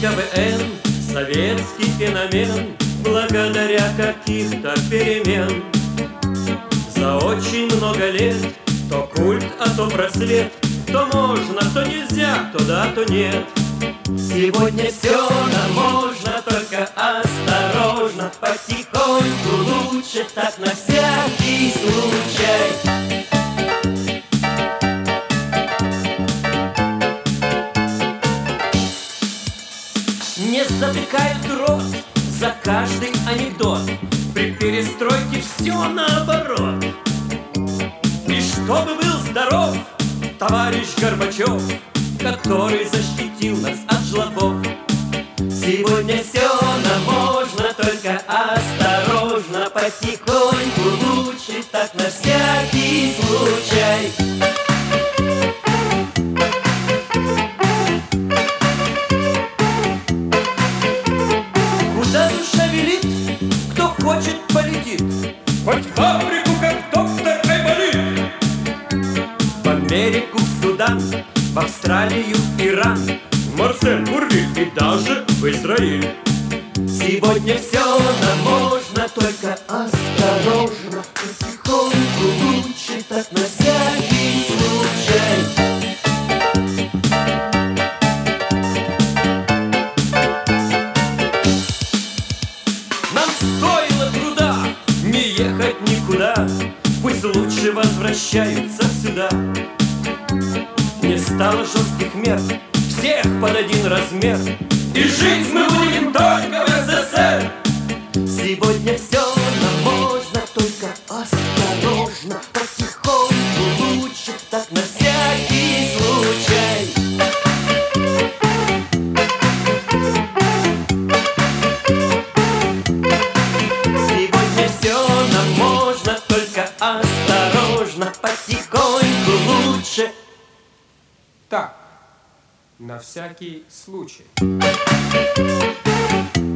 КВН советский феномен, благодаря каких-то перемен. За очень много лет то культ, а то просвет, то можно, то нельзя, то да, то нет. Сегодня все нам можно, только осторожно, потихоньку лучше, так на всякий случай. Не затыкают рот за каждый анекдот, при перестройке все наоборот. И чтобы был здоров товарищ Горбачев, который защитил нас от жлобов. Сегодня все нам можно, только осторожно, потихоньку лучше, так на всякий случай. Куда душа велит, кто хочет полетит, хоть в Африку, как доктор Айболит. В Америку, в Судан, в Австралию, Иран, в Марсель, Бурли и даже в Израиль. Сегодня все нам можно, только осторожно, потихоньку лучше, так на всякий случай. Нам стоило труда не ехать никуда, пусть лучше возвращаются сюда. Не стало жестких мер, всех под один размер, и жить мы будем только в СССР. Сегодня все нам можно, только осторожно, потихоньку лучше, так на всякий случай. Сегодня все нам можно, только осторожно, потихоньку лучше. Так, на всякий случай.